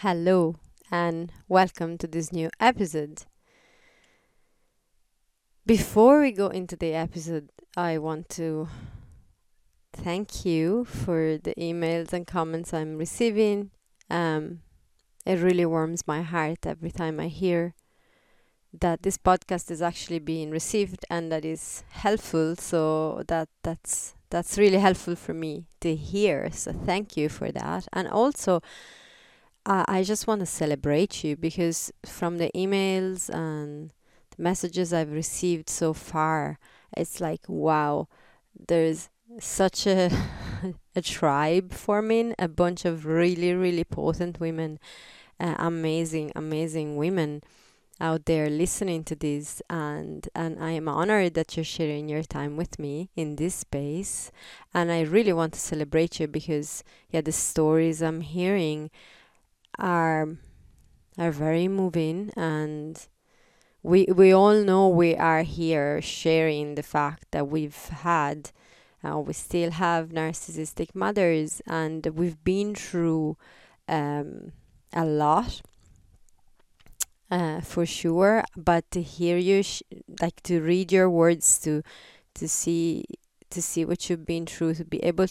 Hello and welcome to this new episode. Before we go into the episode, I want to thank you for the emails and comments I'm receiving. Um, it really warms my heart every time I hear that this podcast is actually being received and that is helpful. So that's really helpful for me to hear. So thank you for that. And also, I just want to celebrate you because from the emails and the messages I've received so far, it's like, wow, there's such a a tribe forming, a bunch of really, really potent women, amazing women out there listening to this, and I am honored that you're sharing your time with me in this space, and I really want to celebrate you because yeah, the stories I'm hearing are very moving, and we all know we are here sharing the fact that we still have narcissistic mothers, and we've been through a lot, for sure. But to hear you, like to read your words, to see what you've been through, to be able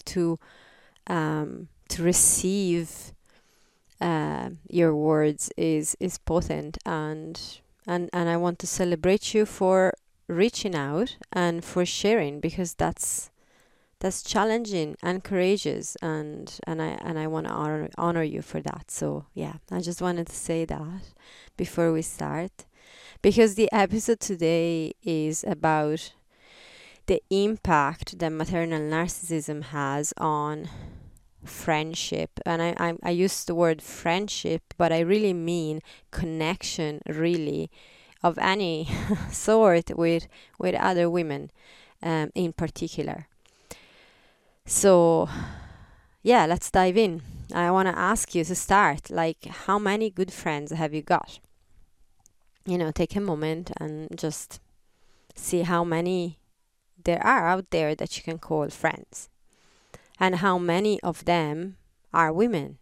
to receive your words is potent, and I want to celebrate you for reaching out and for sharing, because that's challenging and courageous, and I want to honor you for that. So yeah, I just wanted to say that before we start, because the episode today is about the impact that maternal narcissism has on friendship. And I use the word friendship, but I really mean connection, really, of any sort with other women, in particular. So yeah, let's dive in. I want to ask you to start, like, how many good friends have you got? Take a moment and just see how many there are out there that you can call friends, and how many of them are women.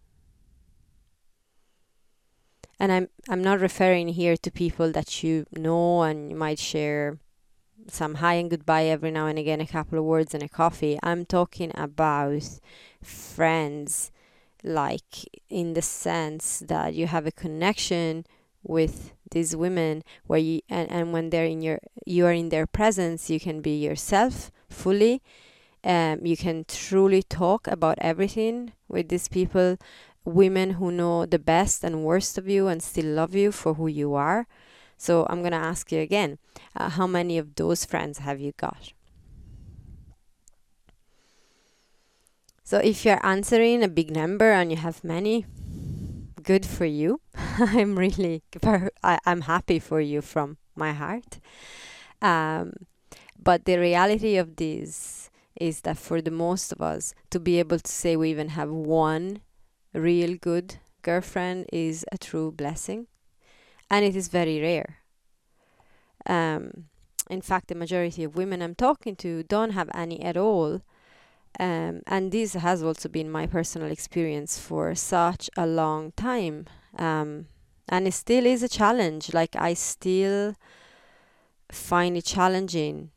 And I'm not referring here to people that you know and you might share some hi and goodbye every now and again, a couple of words and a coffee. I'm talking about friends, like in the sense that you have a connection with these women, where and when you are in their presence, you can be yourself fully. You can truly talk about everything with these people, women who know the best and worst of you and still love you for who you are. So I'm going to ask you again, how many of those friends have you got? So if you're answering a big number and you have many, good for you. I'm happy for you from my heart. Um, but the reality of this is that for the most of us, to be able to say we even have one real good girlfriend is a true blessing, and it is very rare. Um, in fact, the majority of women I'm talking to don't have any at all. And this has also been my personal experience for such a long time. And it still is a challenge. Like, I still find it challenging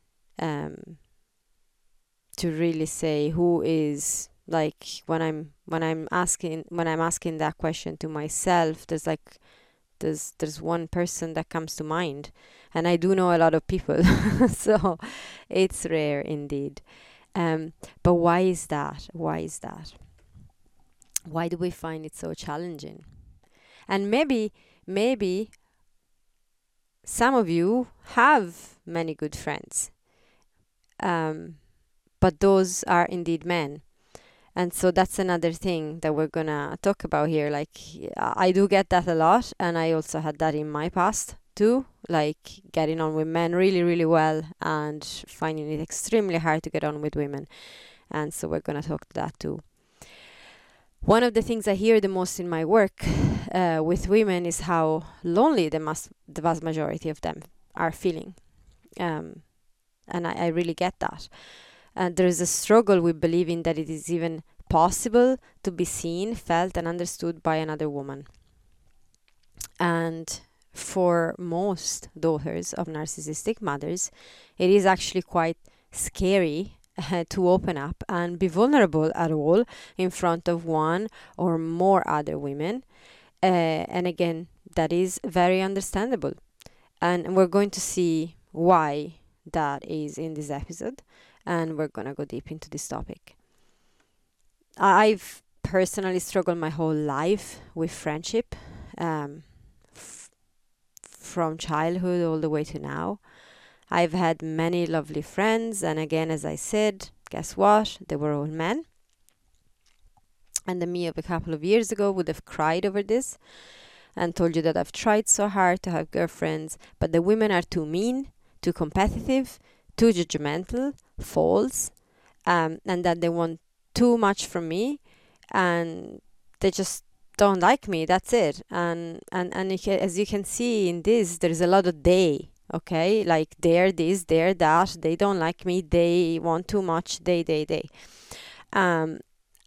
to really say who is, like, when I'm asking that question to myself, there's one person that comes to mind, and I do know a lot of people. So it's rare indeed. But why is that? Why do we find it so challenging? And maybe some of you have many good friends, um, but those are indeed men. And so that's another thing that we're gonna talk about here. Like, I do get that a lot, and I also had that in my past too. Like, getting on with men really, really well, and finding it extremely hard to get on with women. And so we're gonna talk to that too. One of the things I hear the most in my work with women is how lonely the vast majority of them are feeling. And I really get that. And there is a struggle with believing that it is even possible to be seen, felt, and understood by another woman. And for most daughters of narcissistic mothers, it is actually quite scary to open up and be vulnerable at all in front of one or more other women. And again, that is very understandable. And we're going to see why that is in this episode. And we're going to go deep into this topic. I've personally struggled my whole life with friendship, from childhood all the way to now. I've had many lovely friends, and again, as I said, guess what? They were all men. And the me of a couple of years ago would have cried over this and told you that I've tried so hard to have girlfriends, but the women are too mean, too competitive, too judgmental, false, and that they want too much from me, and they just don't like me. That's it. And as you can see in this, there's a lot of they. Okay, like they're this, they're that. They don't like me. They want too much. They. And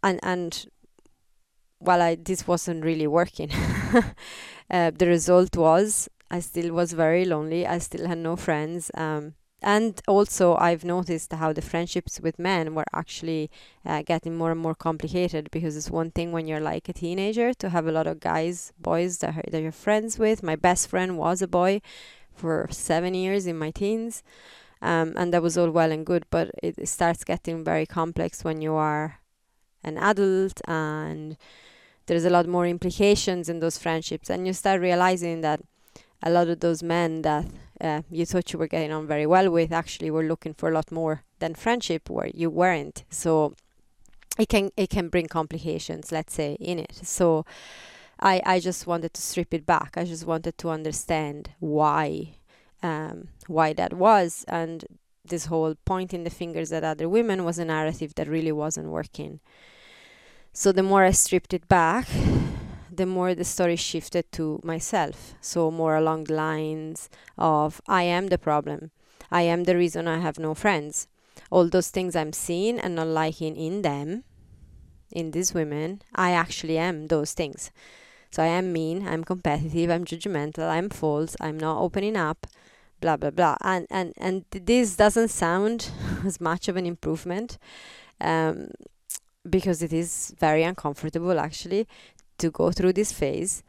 while this wasn't really working, the result was I still was very lonely. I still had no friends. And also, I've noticed how the friendships with men were actually getting more and more complicated, because it's one thing when you're like a teenager to have a lot of boys that you're friends with. My best friend was a boy for 7 years in my teens, and that was all well and good, but it starts getting very complex when you are an adult, and there's a lot more implications in those friendships, and you start realizing that a lot of those men that you thought you were getting on very well with actually were looking for a lot more than friendship, where you weren't. So it can bring complications, let's say, in it. So I just wanted to strip it back. I just wanted to understand why that was, and this whole pointing the fingers at other women was a narrative that really wasn't working. So the more I stripped it back, the more the story shifted to myself. So more along the lines of, I am the problem. I am the reason I have no friends. All those things I'm seeing and not liking in them, in these women, I actually am those things. So I am mean, I'm competitive, I'm judgmental, I'm false, I'm not opening up, blah, blah, blah. And this doesn't sound as much of an improvement, because it is very uncomfortable, actually, to go through this phase,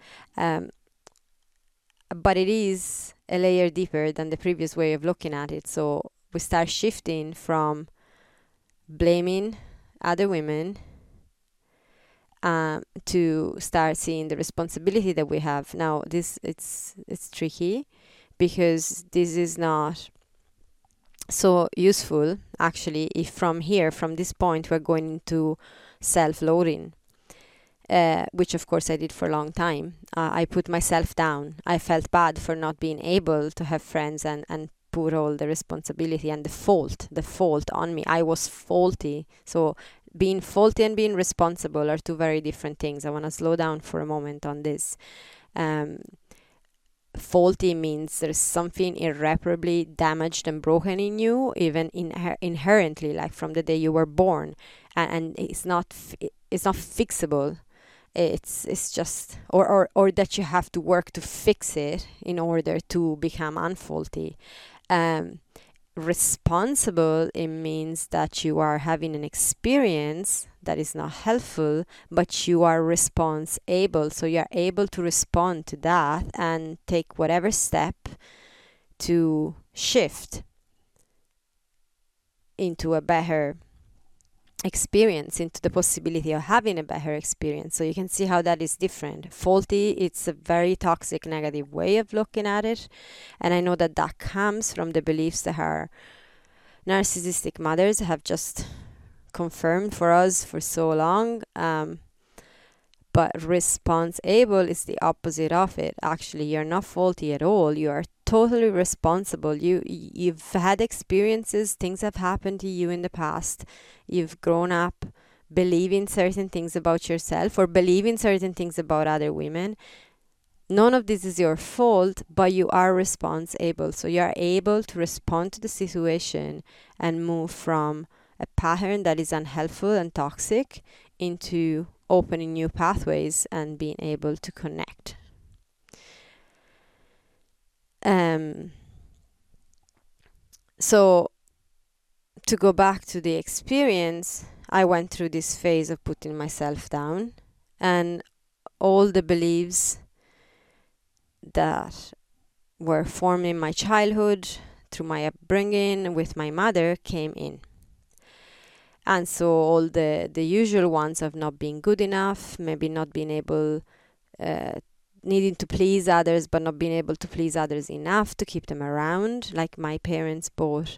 but it is a layer deeper than the previous way of looking at it. So we start shifting from blaming other women to start seeing the responsibility that we have. Now it's tricky, because this is not so useful, actually, if from this point we're going into self-loathing. Which of course I did for a long time. I put myself down. I felt bad for not being able to have friends, and put all the responsibility and the fault on me. I was faulty. So being faulty and being responsible are two very different things. I want to slow down for a moment on this. Faulty means there's something irreparably damaged and broken in you, even inherently, like from the day you were born, and it's not fixable. It's just or that you have to work to fix it in order to become unfaulty. Responsible, it means that you are having an experience that is not helpful, but you are response-able. So you are able to respond to that and take whatever step to shift into a better experience, into the possibility of having a better experience. So you can see how that is different. Faulty, it's a very toxic, negative way of looking at it. And I know that comes from the beliefs that our narcissistic mothers have just confirmed for us for so long. But response-able is the opposite of it. Actually, you're not faulty at all. You are totally responsible. You've had experiences, things have happened to you in the past. You've grown up believing certain things about yourself or believing certain things about other women. None of this is your fault, but you are response-able. So you are able to respond to the situation and move from a pattern that is unhelpful and toxic into opening new pathways and being able to connect. So to go back to the experience, I went through this phase of putting myself down, and all the beliefs that were formed in my childhood through my upbringing with my mother came in. And so all the usual ones of not being good enough, maybe not being able, needing to please others, but not being able to please others enough to keep them around. Like my parents both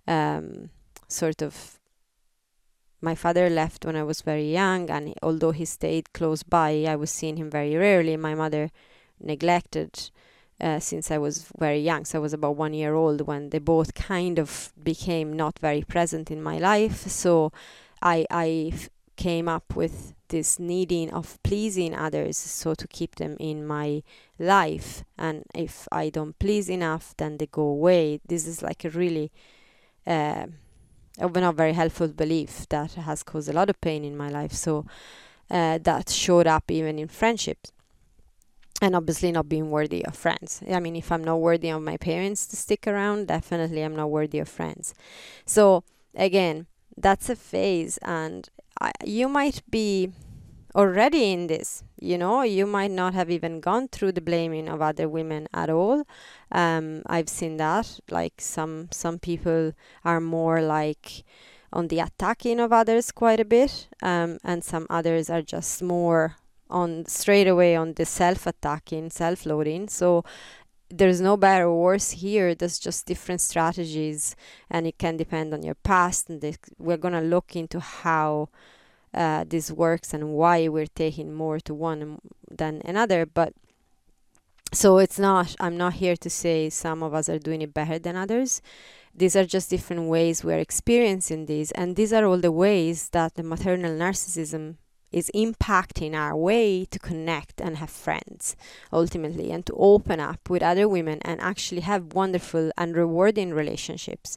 my father left when I was very young, and although he stayed close by, I was seeing him very rarely. My mother neglected since I was very young. So I was about 1 year old when they both kind of became not very present in my life. So I came up with this needing of pleasing others, so to keep them in my life. And if I don't please enough, then they go away. This is like a really not very helpful belief that has caused a lot of pain in my life. So that showed up even in friendships. And obviously not being worthy of friends. I mean, if I'm not worthy of my parents to stick around, definitely I'm not worthy of friends. So again, that's a phase, and you might be already in this. You might not have even gone through the blaming of other women at all. I've seen that. Like some people are more like on the attacking of others quite a bit, and some others are just more on straight away on the self-attacking, self-loading. So there's no better or worse here. There's just different strategies, and it can depend on your past. And we're gonna look into how this works and why we're taking more to one than another. But so I'm not here to say some of us are doing it better than others. These are just different ways we're experiencing these, and these are all the ways that the maternal narcissism is impacting our way to connect and have friends, ultimately, and to open up with other women and actually have wonderful and rewarding relationships.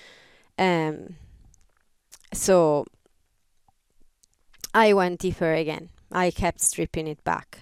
So I went deeper again. I kept stripping it back.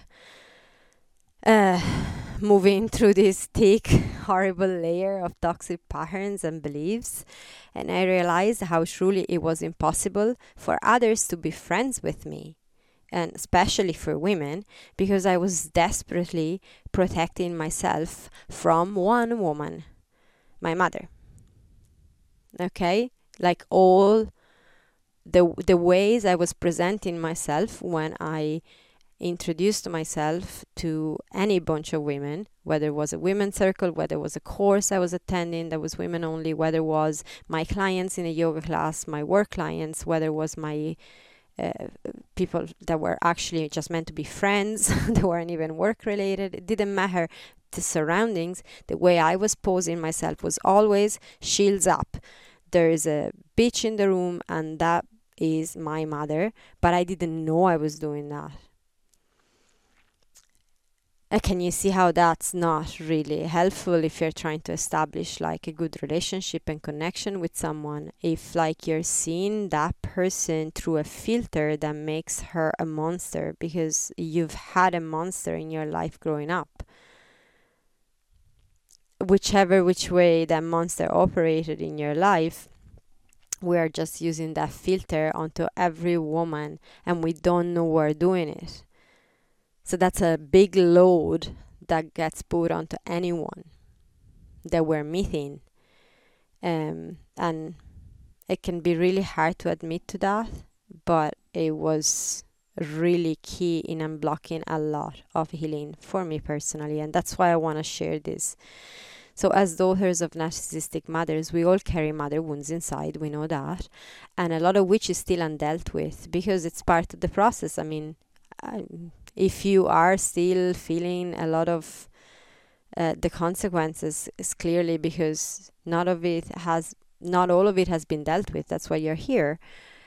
Moving through this thick, horrible layer of toxic patterns and beliefs, and I realized how truly it was impossible for others to be friends with me, and especially for women, because I was desperately protecting myself from one woman, my mother. Okay? Like all the ways I was presenting myself when I introduced myself to any bunch of women, whether it was a women's circle, whether it was a course I was attending that was women only, whether it was my clients in a yoga class, my work clients, whether it was my people that were actually just meant to be friends, they weren't even work related. It didn't matter the surroundings. The way I was posing myself was always shields up. There is a bitch in the room, and that is my mother, but I didn't know I was doing that. Can you see how that's not really helpful if you're trying to establish like a good relationship and connection with someone? If like you're seeing that person through a filter that makes her a monster because you've had a monster in your life growing up. Whichever which way that monster operated in your life, we are just using that filter onto every woman, and we don't know we're doing it. So that's a big load that gets put onto anyone that we're meeting. And it can be really hard to admit to that, but it was really key in unblocking a lot of healing for me personally. And that's why I want to share this. So as daughters of narcissistic mothers, we all carry mother wounds inside, we know that. And a lot of which is still undealt with because it's part of the process. I mean, if you are still feeling a lot of the consequences, is clearly because not all of it has been dealt with. That's why you're here.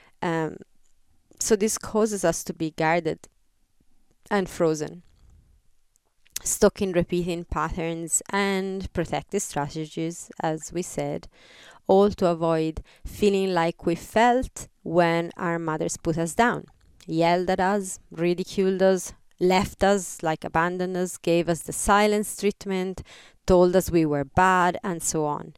So this causes us to be guarded and frozen, stuck in repeating patterns and protective strategies, as we said, all to avoid feeling like we felt when our mothers put us down. yelled at us, ridiculed us, left us, like abandoned us, gave us the silence treatment, told us we were bad, and so on.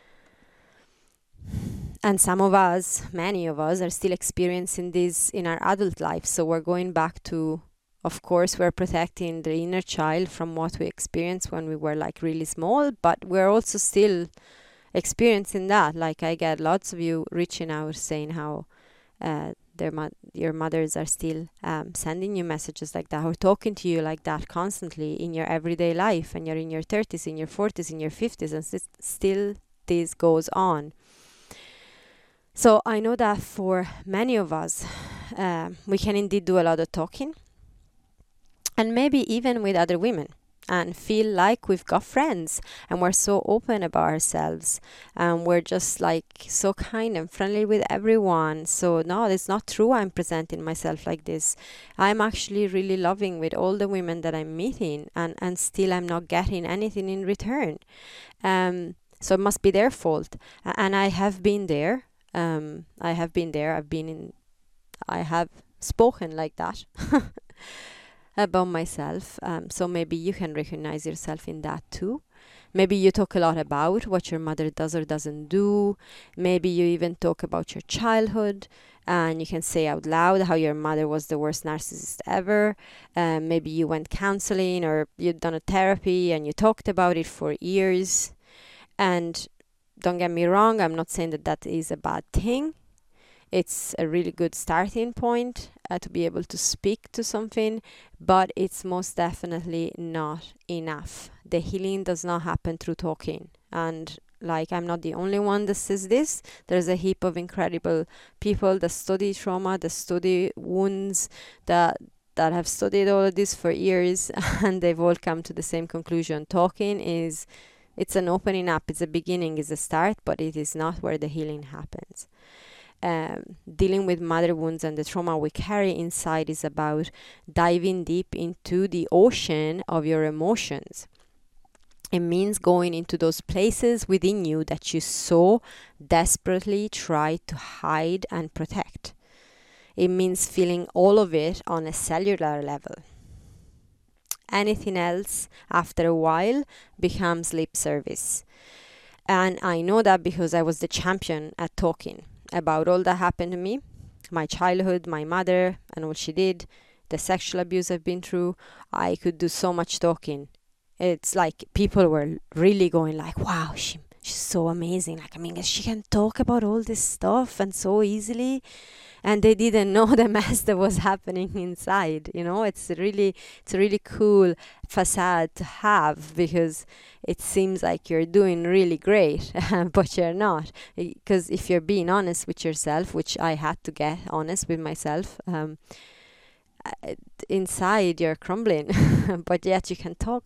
And some of us, many of us, are still experiencing this in our adult life. So we're going back to, of course, we're protecting the inner child from what we experienced when we were like really small, but we're also still experiencing that. Like I get lots of you reaching out saying how your mothers are still sending you messages like that or talking to you like that constantly in your everyday life, and you're in your 30s, in your 40s, in your 50s, and still this goes on. So I know that for many of us, we can indeed do a lot of talking, and maybe even with other women, and feel like we've got friends and we're so open about ourselves and we're just like so kind and friendly with everyone. So no, it's not true I'm presenting myself like this. I'm actually really loving with all the women that I'm meeting, and still I'm not getting anything in return. So it must be their fault. And I have been there. I have spoken like that about myself. So maybe you can recognize yourself in that too. Maybe you talk a lot about what your mother does or doesn't do. Maybe you even talk about your childhood, and you can say out loud how your mother was the worst narcissist ever. Maybe you went counseling or you've done a therapy and you talked about it for years. And don't get me wrong, I'm not saying that that is a bad thing. It's a really good starting point to be able to speak to something, but it's most definitely not enough. The healing does not happen through talking. And like, I'm not the only one that says this. There's a heap of incredible people that study trauma, that study wounds, that have studied all of this for years, and they've all come to the same conclusion. Talking it's an opening up, it's a beginning, it's a start, but it is not where the healing happens. Dealing with mother wounds and the trauma we carry inside is about diving deep into the ocean of your emotions. It means going into those places within you that you so desperately try to hide and protect. It means feeling all of it on a cellular level. Anything else, after a while, becomes lip service. And I know that because I was the champion at talking about all that happened to me, my childhood, my mother, and what she did, the sexual abuse I've been through. I could do so much talking. It's like people were really going like, wow, she's so amazing. Like, I mean, she can talk about all this stuff and so easily. And they didn't know the mess that was happening inside. You know, it's a really cool facade to have, because it seems like you're doing really great, but you're not. Because if you're being honest with yourself, which I had to get honest with myself, inside you're crumbling, but yet you can talk.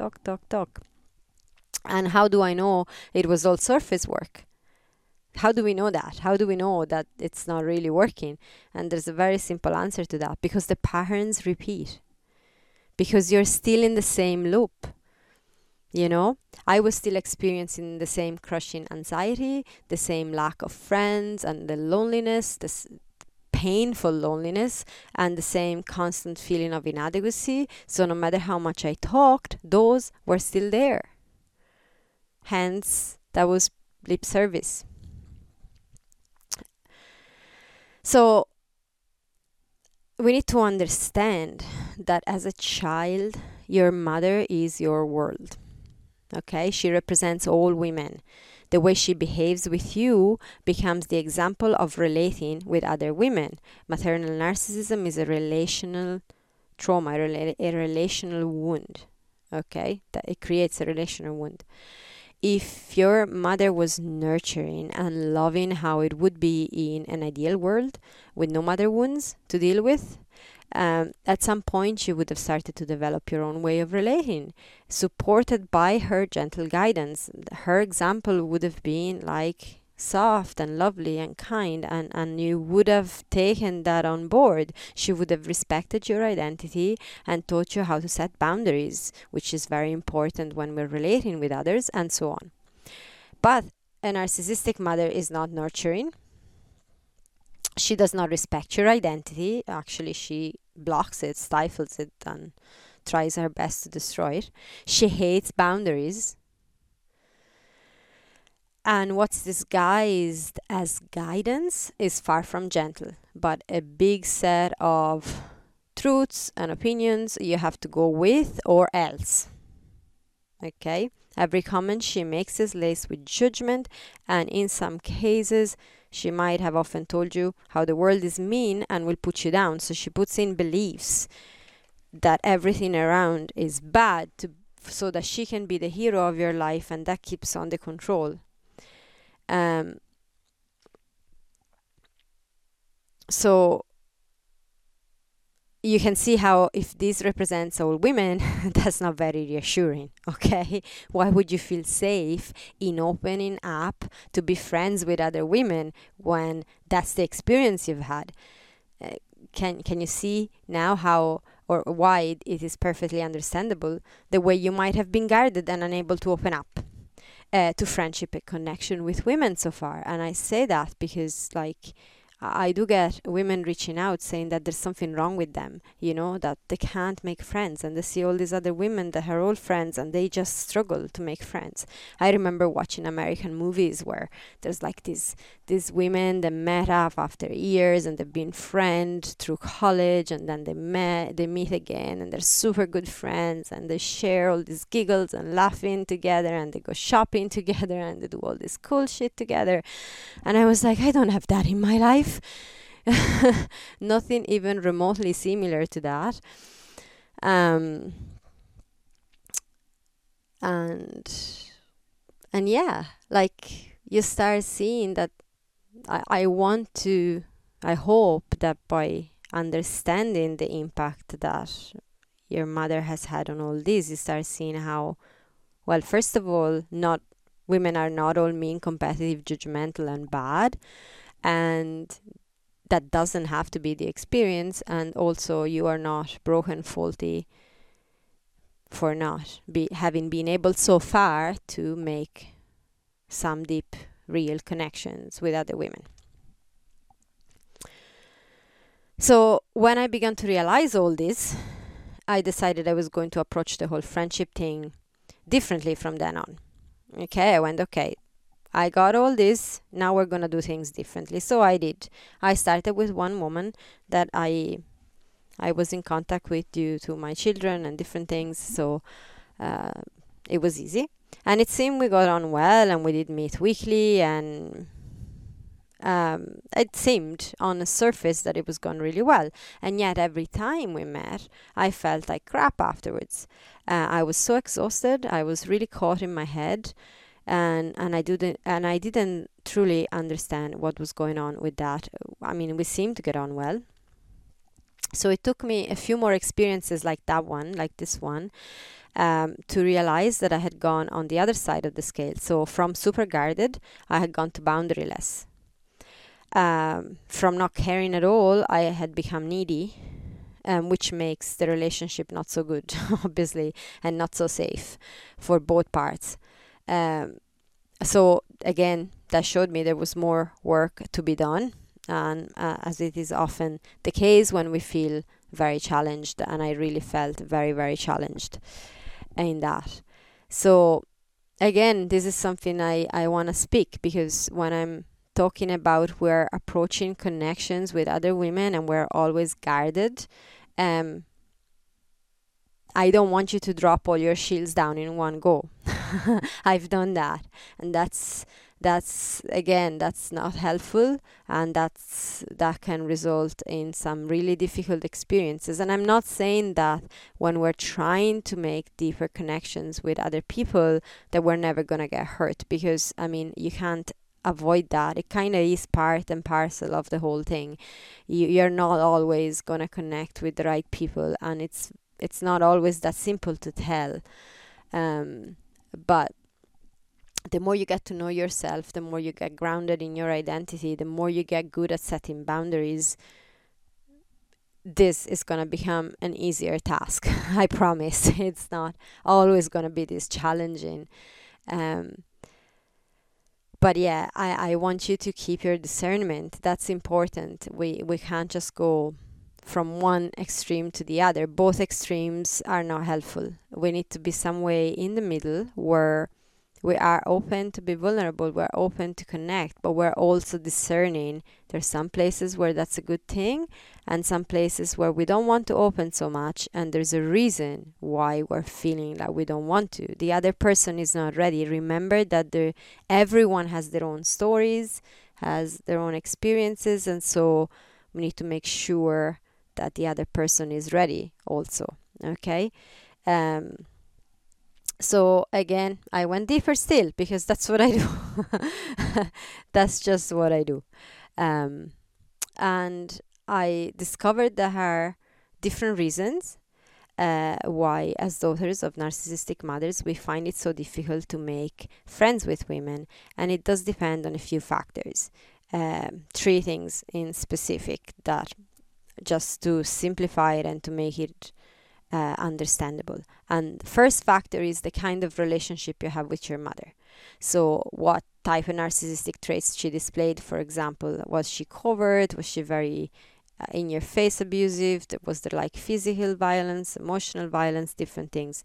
And how do I know it was all surface work? How do we know that? How do we know that it's not really working? And there's a very simple answer to that. Because the patterns repeat. Because you're still in the same loop. You know, I was still experiencing the same crushing anxiety, the same lack of friends, and the loneliness, this painful loneliness, and the same constant feeling of inadequacy. So no matter how much I talked, those were still there. Hence, that was lip service. So we need to understand that as a child, your mother is your world. Okay, she represents all women. The way she behaves with you becomes the example of relating with other women. Maternal narcissism is a relational trauma, a relational wound. Okay, that it creates a relational wound. If your mother was nurturing and loving how it would be in an ideal world with no mother wounds to deal with, at some point you would have started to develop your own way of relating, supported by her gentle guidance. Her example would have been like soft and lovely and kind, and you would have taken that on board. She would have respected your identity and taught you how to set boundaries, which is very important when we're relating with others, and so on. But a narcissistic mother is not nurturing. She does not respect your identity. Actually, she blocks it, stifles it, and tries her best to destroy it. She hates boundaries. And what's disguised as guidance is far from gentle, but a big set of truths and opinions you have to go with or else. Okay? Every comment she makes is laced with judgment, and in some cases, she might have often told you how the world is mean and will put you down. So she puts in beliefs that everything around is bad so that she can be the hero of your life, and that keeps on the control. So you can see how if this represents all women, that's not very reassuring, okay? Why would you feel safe in opening up to be friends with other women when that's the experience you've had? Can you see now how or why it is perfectly understandable the way you might have been guarded and unable to open up to friendship and connection with women so far? And I say that because, like, I do get women reaching out saying that there's something wrong with them, that they can't make friends, and they see all these other women that are all friends and they just struggle to make friends. I remember watching American movies where there's like these women that met up after years and they've been friends through college, and then they meet again and they're super good friends and they share all these giggles and laughing together, and they go shopping together and they do all this cool shit together. And I was like, I don't have that in my life. Nothing even remotely similar to that. And yeah, like, you start seeing that I hope that by understanding the impact that your mother has had on all this, you start seeing how, well, first of all, women are not all mean, competitive, judgmental, and bad. And that doesn't have to be the experience. And also, you are not broken, faulty for not having been able so far to make some deep, real connections with other women. So when I began to realize all this, I decided I was going to approach the whole friendship thing differently from then on. Okay, I went, okay, I got all this, now we're going to do things differently. So I did. I started with one woman that I was in contact with due to my children and different things. So it was easy. And it seemed we got on well, and we did meet weekly, and it seemed on the surface that it was going really well. And yet every time we met, I felt like crap afterwards. I was so exhausted. I was really caught in my head. And I didn't truly understand what was going on with that. I mean, we seemed to get on well. So it took me a few more experiences like this one, to realize that I had gone on the other side of the scale. So from super guarded, I had gone to boundaryless. From not caring at all, I had become needy, which makes the relationship not so good, obviously, and not so safe for both parts. So again, that showed me there was more work to be done, and as it is often the case when we feel very challenged, and I really felt very, very challenged in that. So again, this is something I want to speak, because when I'm talking about we're approaching connections with other women and we're always guarded, I don't want you to drop all your shields down in one go. I've done that, and that's not helpful, and that can result in some really difficult experiences. And I'm not saying that when we're trying to make deeper connections with other people that we're never gonna get hurt, because I mean, you can't avoid that. It kind of is part and parcel of the whole thing. You're not always gonna connect with the right people, and it's not always that simple to tell. But the more you get to know yourself, the more you get grounded in your identity, the more you get good at setting boundaries, this is going to become an easier task. I promise. It's not always going to be this challenging. But yeah, I want you to keep your discernment. That's important. We can't just go from one extreme to the other. Both extremes are not helpful. We need to be some way in the middle where we are open to be vulnerable, we're open to connect, but we're also discerning. There's some places where that's a good thing, and some places where we don't want to open so much, and there's a reason why we're feeling like we don't want to. The other person is not ready. Remember that everyone has their own stories, has their own experiences, and so we need to make sure that the other person is ready also. Okay? So again, I went deeper still because that's what I do. That's just what I do. Um, and I discovered there are different reasons why, as daughters of narcissistic mothers, we find it so difficult to make friends with women. And it does depend on a few factors. Three things in specific, that just to simplify it and to make it understandable. And the first factor is the kind of relationship you have with your mother. So what type of narcissistic traits she displayed, for example. Was she covert? Was she very in your face abusive? Was there like physical violence, emotional violence, different things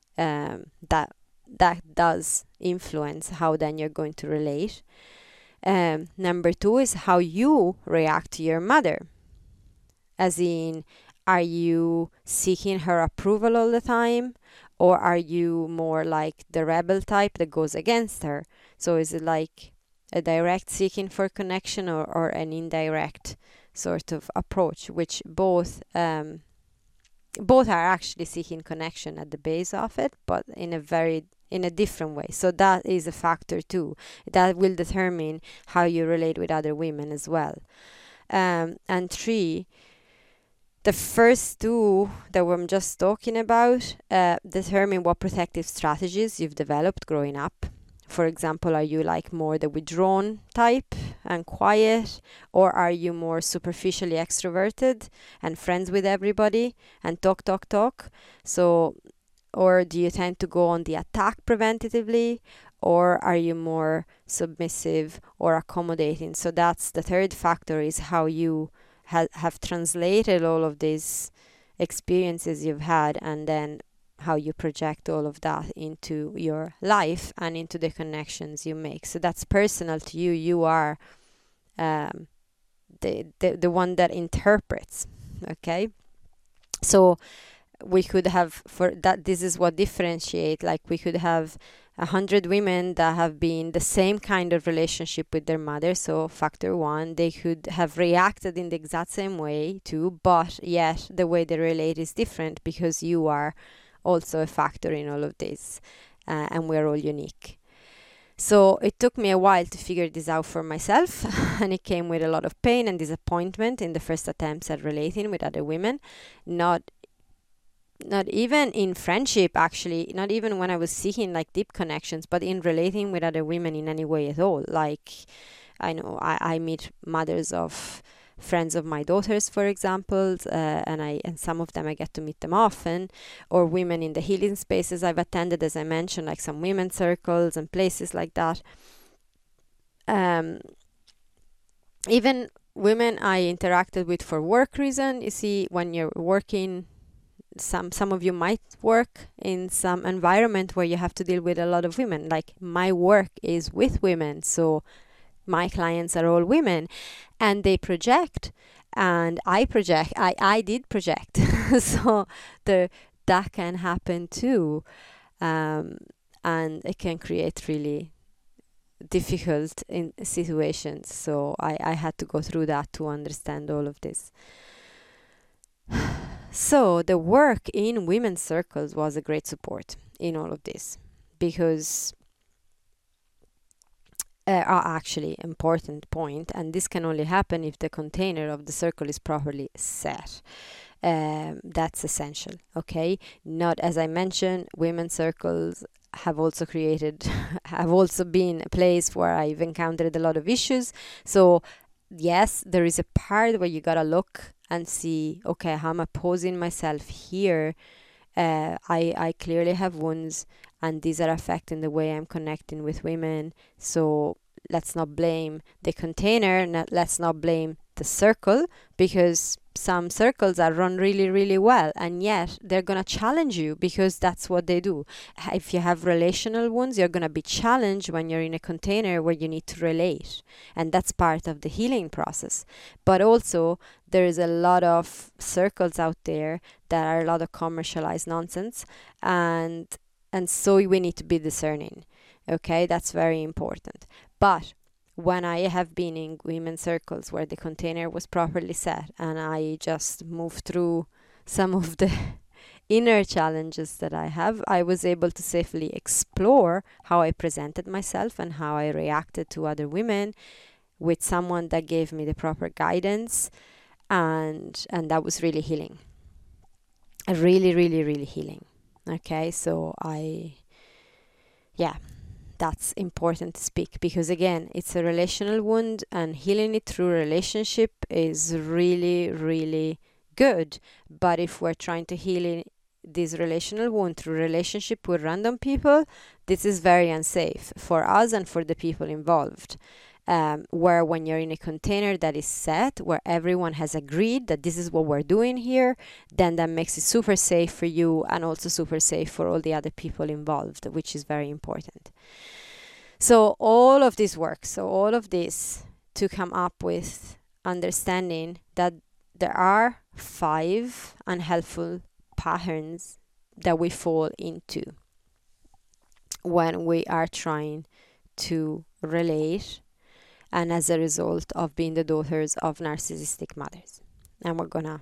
that does influence how then you're going to relate. Number two is how you react to your mother, as in, are you seeking her approval all the time? Or are you more like the rebel type that goes against her? So is it like a direct seeking for connection, or an indirect sort of approach, which both are actually seeking connection at the base of it, but in a different way. So that is a factor too. That will determine how you relate with other women as well. And three, the first two that I'm just talking about determine what protective strategies you've developed growing up. For example, are you like more the withdrawn type and quiet, or are you more superficially extroverted and friends with everybody and talk? So, or do you tend to go on the attack preventatively, or are you more submissive or accommodating? So that's the third factor, is how you have translated all of these experiences you've had, and then how you project all of that into your life and into the connections you make. So that's personal to you. You are the one that interprets. Okay, so we could have, for that, this is what differentiate, like we could have 100 women that have been the same kind of relationship with their mother. So factor one, they could have reacted in the exact same way too, but yet the way they relate is different, because you are also a factor in all of this, and we're all unique. So it took me a while to figure this out for myself, and it came with a lot of pain and disappointment in the first attempts at relating with other women. Not even in friendship, actually, not even when I was seeking like deep connections, but in relating with other women in any way at all. Like, I know I meet mothers of friends of my daughters, for example, and some of them I get to meet them often, or women in the healing spaces I've attended, as I mentioned, like some women's circles and places like that. Even women I interacted with for work reason. You see, when you're working, some of you might work in some environment where you have to deal with a lot of women. Like, my work is with women, so my clients are all women, and they project, and I project. I did project. So that can happen too, and it can create really difficult in situations. So I had to go through that to understand all of this. So the work in women's circles was a great support in all of this, because actually important point, and this can only happen if the container of the circle is properly set. That's essential. Okay, not, as I mentioned, women's circles have also been a place where I've encountered a lot of issues. So yes, there is a part where you gotta look and see, okay, how am I posing myself here? I clearly have wounds, and these are affecting the way I'm connecting with women. So let's not blame the container, let's not blame the circle, because some circles are run really, really well, and yet they're going to challenge you because that's what they do. If you have relational wounds, you're going to be challenged when you're in a container where you need to relate, and that's part of the healing process. But also, there is a lot of circles out there that are a lot of commercialized nonsense, and so we need to be discerning. Okay, that's very important. But when I have been in women's circles where the container was properly set and I just moved through some of the inner challenges that I have, I was able to safely explore how I presented myself and how I reacted to other women with someone that gave me the proper guidance, and that was really healing. Really, really, really healing. Okay, so yeah, that's important to speak, because again, it's a relational wound, and healing it through relationship is really, really good. But if we're trying to heal this relational wound through relationship with random people, this is very unsafe for us and for the people involved. Where when you're in a container that is set, where everyone has agreed that this is what we're doing here, then that makes it super safe for you and also super safe for all the other people involved, which is very important. So all of this work, all of this to come up with understanding that there are 5 unhelpful patterns that we fall into when we are trying to relate, and as a result of being the daughters of narcissistic mothers. And we're gonna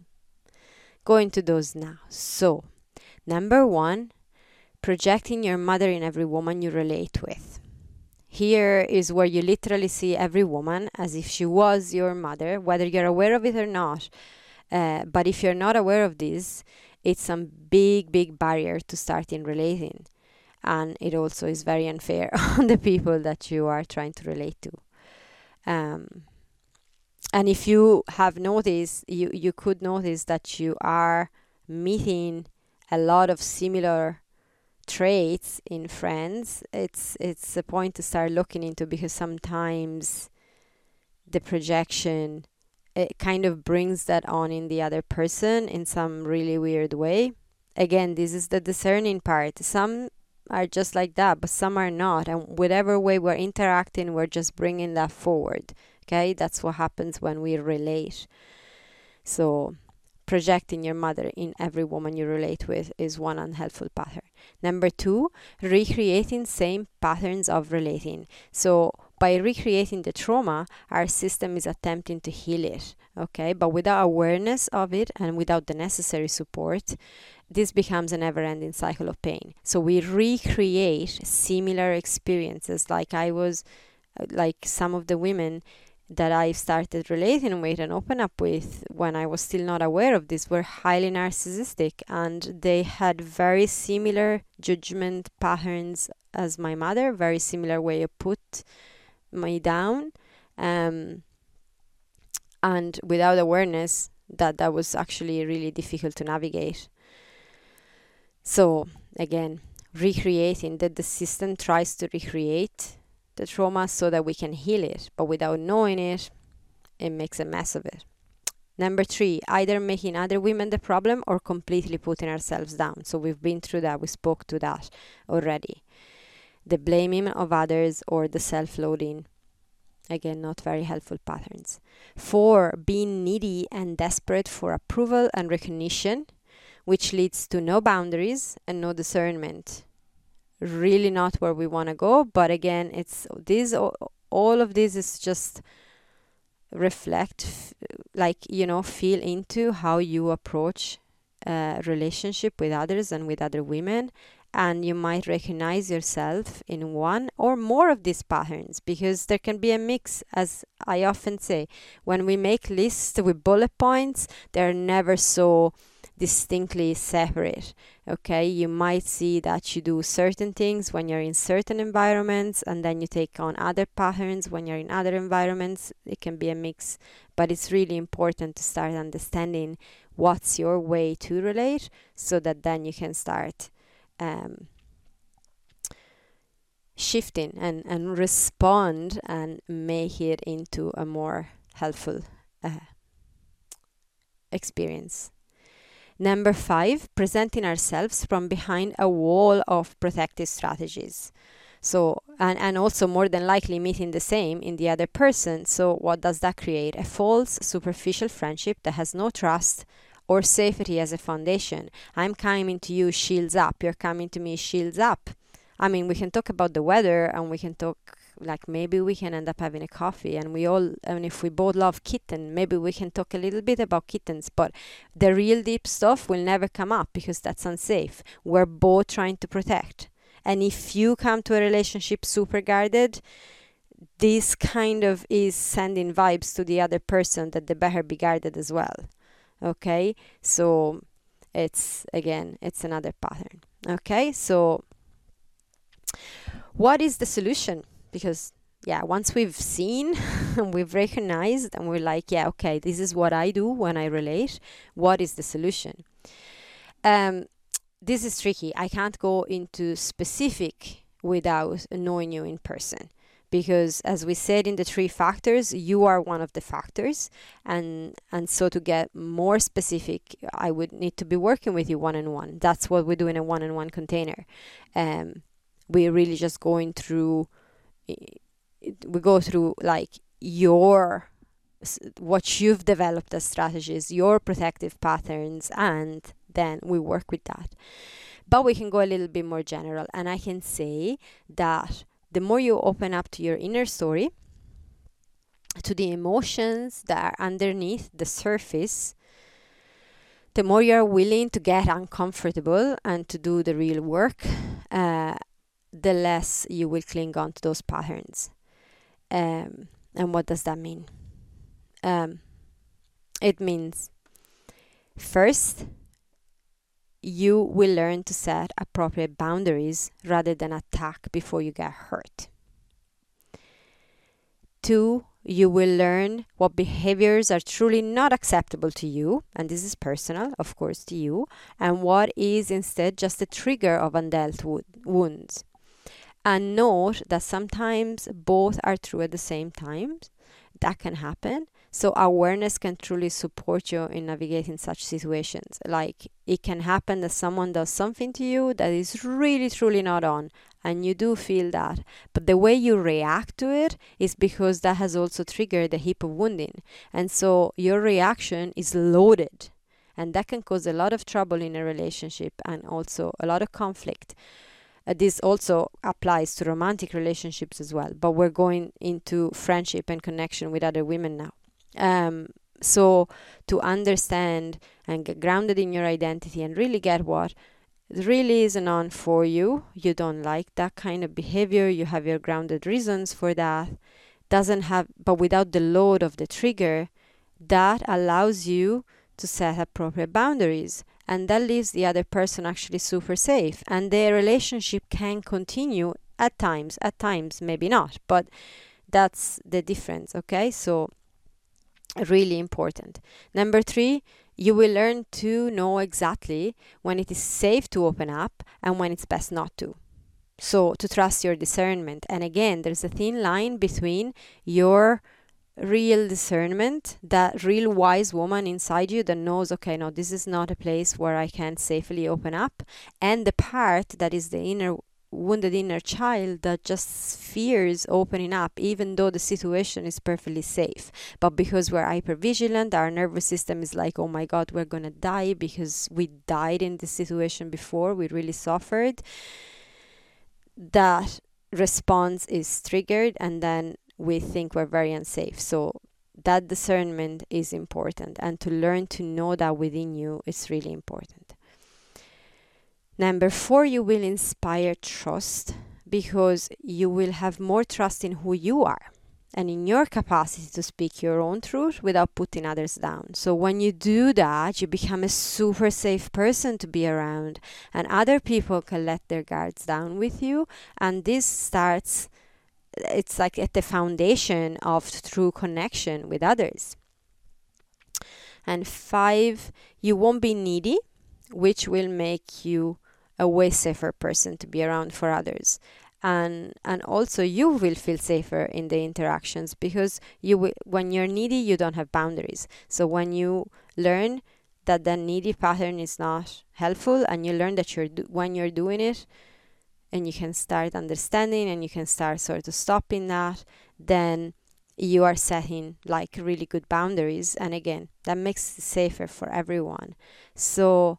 go into those now. So, number 1, projecting your mother in every woman you relate with. Here is where you literally see every woman as if she was your mother, whether you're aware of it or not. But if you're not aware of this, it's some big, big barrier to start in relating. And it also is very unfair on the people that you are trying to relate to. And if you have noticed, you could notice that you are meeting a lot of similar traits in friends. It's a point to start looking into, because sometimes the projection, it kind of brings that on in the other person in some really weird way. Again, this is the discerning part. Some are just like that, but some are not, and whatever way we're interacting, we're just bringing that forward. Okay, that's what happens when we relate. So projecting your mother in every woman you relate with is one unhelpful pattern. Number 2, recreating same patterns of relating. So by recreating the trauma, our system is attempting to heal it, okay? But without awareness of it and without the necessary support, this becomes a never-ending cycle of pain. So we recreate similar experiences, like some of the women that I started relating with and open up with when I was still not aware of this were highly narcissistic, and they had very similar judgment patterns as my mother, very similar way of put me down, and without awareness, that was actually really difficult to navigate. So again, recreating, that the system tries to recreate the trauma so that we can heal it, but without knowing it, it makes a mess of it. Number 3, either making other women the problem or completely putting ourselves down. So we've been through that, we spoke to that already. The blaming of others or the self-loathing. Again, not very helpful patterns. 4, being needy and desperate for approval and recognition, which leads to no boundaries and no discernment. Really not where we want to go, but again, it's this, all of this is just reflect, feel into how you approach a relationship with others and with other women, and you might recognize yourself in one or more of these patterns, because there can be a mix. As I often say, when we make lists with bullet points, they're never so distinctly separate. Okay, you might see that you do certain things when you're in certain environments, and then you take on other patterns when you're in other environments. It can be a mix, but it's really important to start understanding what's your way to relate, so that then you can start shifting and respond and make it into a more helpful experience. Number 5, presenting ourselves from behind a wall of protective strategies. So, and also more than likely meeting the same in the other person. So what does that create? A false, superficial friendship that has no trust or safety as a foundation. I'm coming to you, shields up. You're coming to me, shields up. I mean, we can talk about the weather, and we can talk, like, maybe we can end up having a coffee, and if we both love kitten, maybe we can talk a little bit about kittens, but the real deep stuff will never come up because that's unsafe. We're both trying to protect. And if you come to a relationship super guarded, this kind of is sending vibes to the other person that they better be guarded as well. Okay? So it's another pattern. Okay? So what is the solution? Because once we've seen and we've recognized and we're like, okay, this is what I do when I relate, what is the solution? This is tricky. I can't go into specific without knowing you in person, because as we said in the 3 factors, you are one of the factors, and so to get more specific, I would need to be working with you one-on-one. That's what we do in a one-on-one container. We're really just going through, we go through like what you've developed as strategies, your protective patterns, and then we work with that. But we can go a little bit more general, and I can say that the more you open up to your inner story, to the emotions that are underneath the surface, the more you're willing to get uncomfortable and to do the real work, the less you will cling on to those patterns. And what does that mean? It means, first, you will learn to set appropriate boundaries rather than attack before you get hurt. 2, you will learn what behaviors are truly not acceptable to you, and this is personal, of course, to you, and what is instead just a trigger of undealt wounds. And note that sometimes both are true at the same time. That can happen. So awareness can truly support you in navigating such situations. Like, it can happen that someone does something to you that is really, truly not on, and you do feel that. But the way you react to it is because that has also triggered a heap of wounding. And so your reaction is loaded. And that can cause a lot of trouble in a relationship and also a lot of conflict. This also applies to romantic relationships as well. But we're going into friendship and connection with other women now. So to understand and get grounded in your identity and really get what really isn't on for you, you don't like that kind of behavior, you have your grounded reasons for that, but without the load of the trigger, that allows you to set appropriate boundaries, and that leaves the other person actually super safe, and their relationship can continue at times maybe not, but that's the difference. Okay, so really important. Number 3, you will learn to know exactly when it is safe to open up and when it's best not to. So to trust your discernment. And again, there's a thin line between your real discernment, that real wise woman inside you that knows, okay, no, this is not a place where I can safely open up, and the part that is the wounded inner child that just fears opening up even though the situation is perfectly safe. But because we're hypervigilant, our nervous system is like, oh my god, we're gonna die because we died in this situation before, we really suffered. That response is triggered, and then we think we're very unsafe. So that discernment is important, and to learn to know that within you is really important. Number 4, you will inspire trust because you will have more trust in who you are and in your capacity to speak your own truth without putting others down. So when you do that, you become a super safe person to be around, and other people can let their guards down with you, and this starts, it's like at the foundation of true connection with others. And 5, you won't be needy, which will make you a way safer person to be around for others. and also you will feel safer in the interactions, because when you're needy, you don't have boundaries. So when you learn that the needy pattern is not helpful, and you learn that when you're doing it, and you can start understanding, and you can start sort of stopping that, then you are setting like really good boundaries. And again, that makes it safer for everyone. So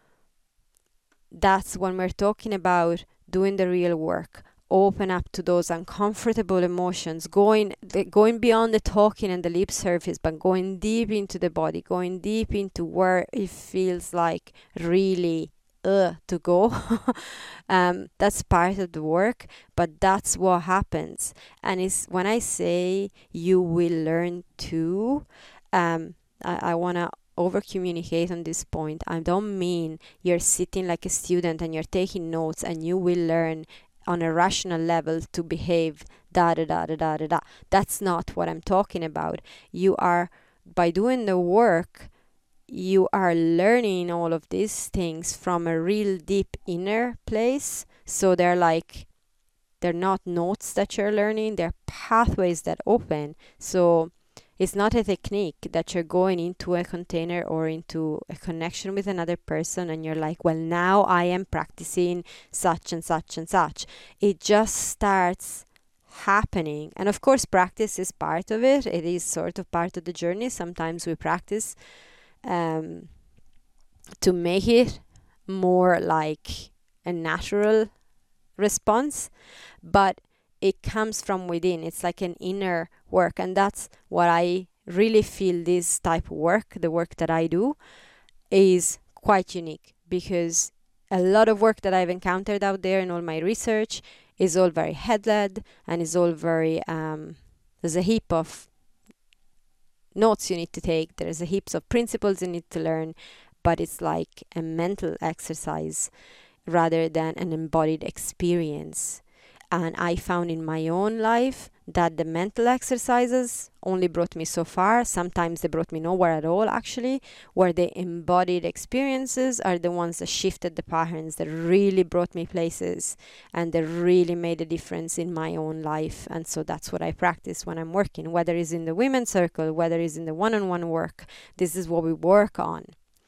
that's when we're talking about doing the real work. Open up to those uncomfortable emotions, going beyond the talking and the lip service, but going deep into the body, going deep into where it feels like really to go. That's part of the work, but that's what happens. And it's when I say you will learn to, I want to over communicate on this point. I don't mean you're sitting like a student and you're taking notes and you will learn on a rational level to behave da da da da da da da. That's not what I'm talking about. You are, by doing the work, you are learning all of these things from a real deep inner place. So they're not notes that you're learning, they're pathways that open. So it's not a technique that you're going into a container or into a connection with another person and you're like, well, now I am practicing such and such and such. It just starts happening. And of course, practice is part of it. It is sort of part of the journey. Sometimes we practice to make it more like a natural response, but it comes from within. It's like an inner work, and that's what I really feel this type of work, the work that I do, is quite unique, because a lot of work that I've encountered out there in all my research is all very head-led, and is all very there's a heap of notes you need to take, there's a heaps of principles you need to learn, but it's like a mental exercise rather than an embodied experience. And I found in my own life that the mental exercises only brought me so far. Sometimes they brought me nowhere at all, actually, where the embodied experiences are the ones that shifted the patterns, that really brought me places, and that really made a difference in my own life. And so that's what I practice when I'm working, whether it's in the women's circle, whether it's in the one-on-one work. This is what we work on.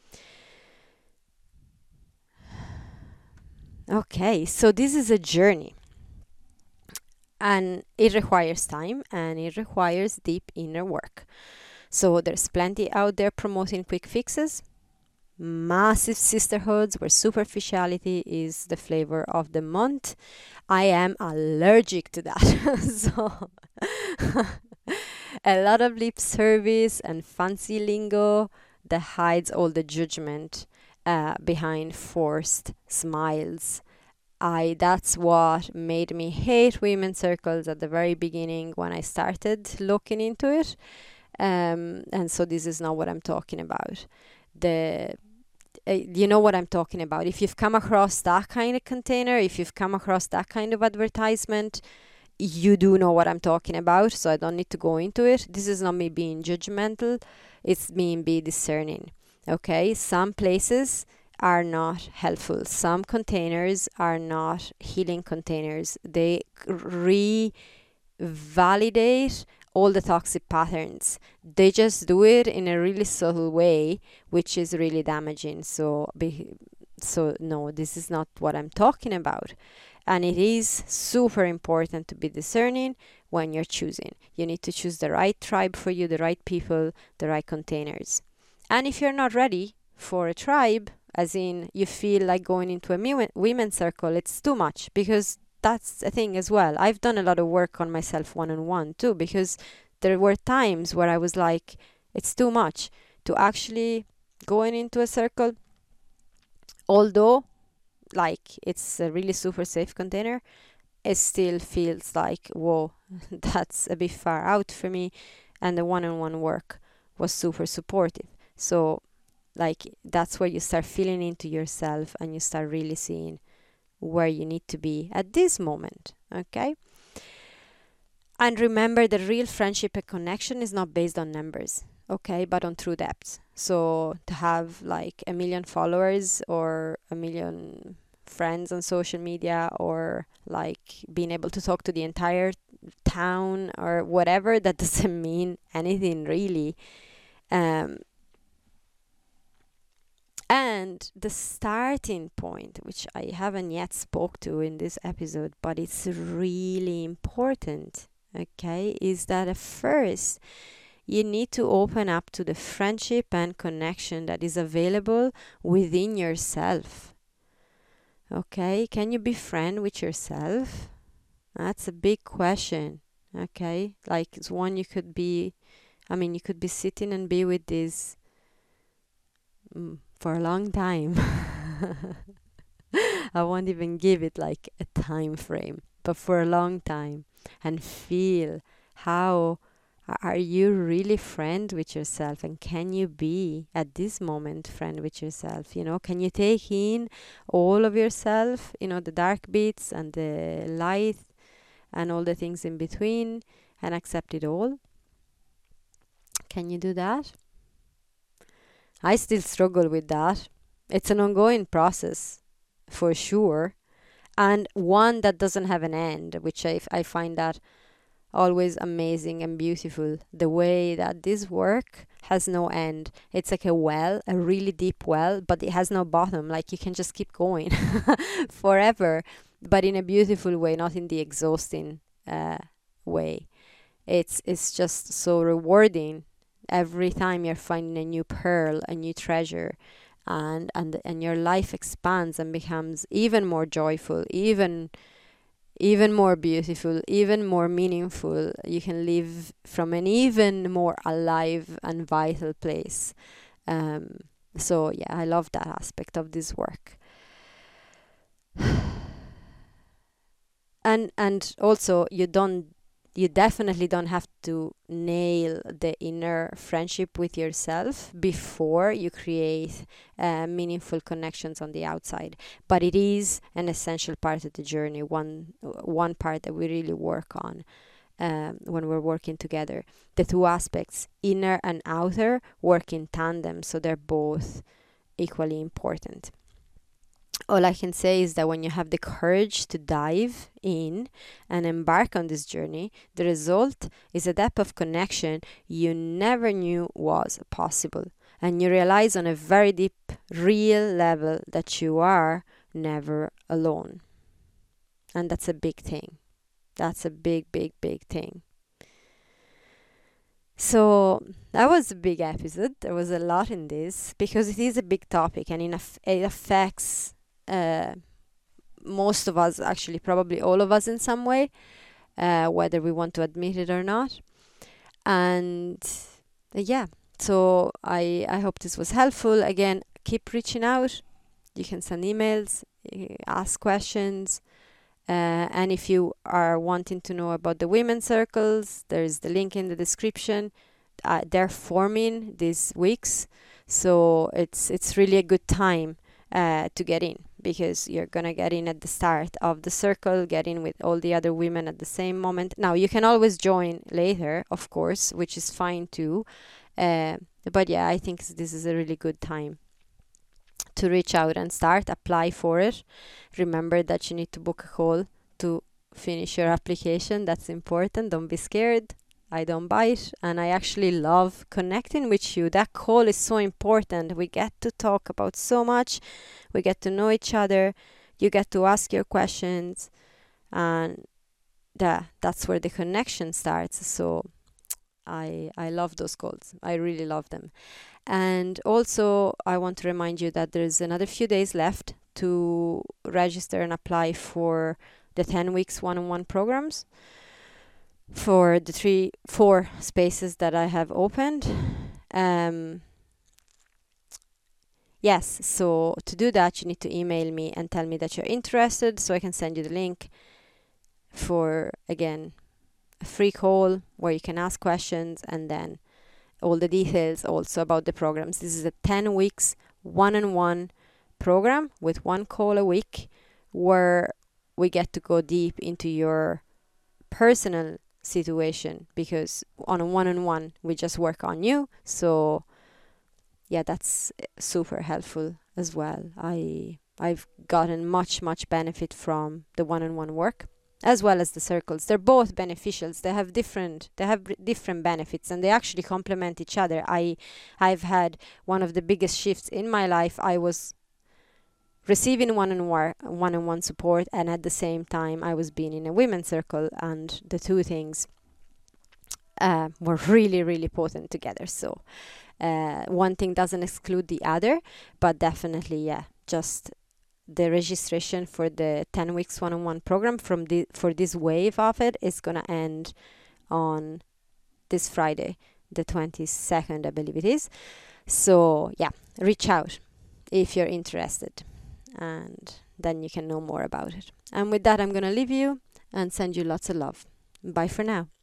Okay, so this is a journey. And it requires time, and it requires deep inner work. So there's plenty out there promoting quick fixes, massive sisterhoods where superficiality is the flavor of the month. I am allergic to that. So a lot of lip service and fancy lingo that hides all the judgment behind forced smiles. That's what made me hate women's circles at the very beginning when I started looking into it. And so this is not what I'm talking about. You know what I'm talking about. If you've come across that kind of container, if you've come across that kind of advertisement, you do know what I'm talking about. So I don't need to go into it. This is not me being judgmental. It's me being discerning. Okay, some places are not helpful. Some containers are not healing containers. They revalidate all the toxic patterns. They just do it in a really subtle way, which is really damaging. So no, this is not what I'm talking about. And it is super important to be discerning when you're choosing. You need to choose the right tribe for you, the right people, the right containers. And if you're not ready for a tribe, as in you feel like going into a women's circle, it's too much, because that's a thing as well. I've done a lot of work on myself one-on-one too, because there were times where I was like, it's too much to actually going into a circle. Although like it's a really super safe container, it still feels like, whoa, that's a bit far out for me. And the one-on-one work was super supportive. So like that's where you start feeling into yourself and you start really seeing where you need to be at this moment. Okay, and remember that real friendship and connection is not based on numbers, okay, but on true depth. So to have like 1 million followers or 1 million friends on social media or like being able to talk to the entire town or whatever. That doesn't mean anything really. Um, and the starting point, which I haven't yet spoke to in this episode, but it's really important, okay, is that at first you need to open up to the friendship and connection that is available within yourself. Okay, can you be friend with yourself? That's a big question. Okay, like it's one you could be, I mean, you could be sitting and be with this for a long time. I won't even give it like a time frame, but for a long time, and feel how are you really friend with yourself, and can you be at this moment friend with yourself? You know, can you take in all of yourself, you know, the dark bits and the light and all the things in between, and accept it all? Can you do that? I still struggle with that. It's an ongoing process for sure, and one that doesn't have an end, which I find that always amazing and beautiful. The way that this work has no end. It's like a well, a really deep well, but it has no bottom. Like you can just keep going forever, but in a beautiful way, not in the exhausting way. It's just so rewarding every time you're finding a new pearl, a new treasure, and your life expands and becomes even more joyful, even more beautiful, even more meaningful. You can live from an even more alive and vital place. So yeah, I love that aspect of this work. And also you definitely don't have to nail the inner friendship with yourself before you create meaningful connections on the outside, but it is an essential part of the journey, one part that we really work on when we're working together. The two aspects, inner and outer, work in tandem, so they're both equally important. All I can say is that when you have the courage to dive in and embark on this journey, the result is a depth of connection you never knew was possible. And you realize on a very deep, real level that you are never alone. And that's a big thing. That's a big, big, big thing. So that was a big episode. There was a lot in this because it is a big topic, and it affects uh, most of us, actually probably all of us in some way, whether we want to admit it or not. And yeah, so I hope this was helpful. Again, keep reaching out. You can send emails, ask questions, and if you are wanting to know about the women's circles, there's the link in the description. They're forming these weeks, so it's really a good time to get in, because you're gonna get in at the start of the circle, get in with all the other women at the same moment. Now you can always join later, of course, which is fine too. But yeah, I think this is a really good time to reach out and start, apply for it. Remember that you need to book a call to finish your application. That's important. Don't be scared. I don't bite, and I actually love connecting with you. That call is so important. We get to talk about so much. We get to know each other. You get to ask your questions, and that's where the connection starts. So I love those calls. I really love them. And also, I want to remind you that there's another few days left to register and apply for the 10 weeks one-on-one programs for the 4 spaces that I have opened. Yes, so to do that, you need to email me and tell me that you're interested, so I can send you the link for, again, a free call where you can ask questions, and then all the details also about the programs. This is a 10 weeks one-on-one program with 1 call a week, where we get to go deep into your personal situation, because on a one-on-one we just work on you. So yeah, that's super helpful as well. I've gotten much benefit from the one-on-one work as well as the circles. They're both beneficial. They have different benefits, and they actually complement each other. I've had one of the biggest shifts in my life. I was receiving one-on-one support, and at the same time I was being in a women's circle, and the two things were really potent together. So one thing doesn't exclude the other, but definitely, just the registration for the 10 weeks one-on-one program for this wave of it is gonna end on this Friday, the 22nd, I believe it is. So reach out if you're interested, and then you can know more about it. And with that, I'm gonna leave you and send you lots of love. Bye for now.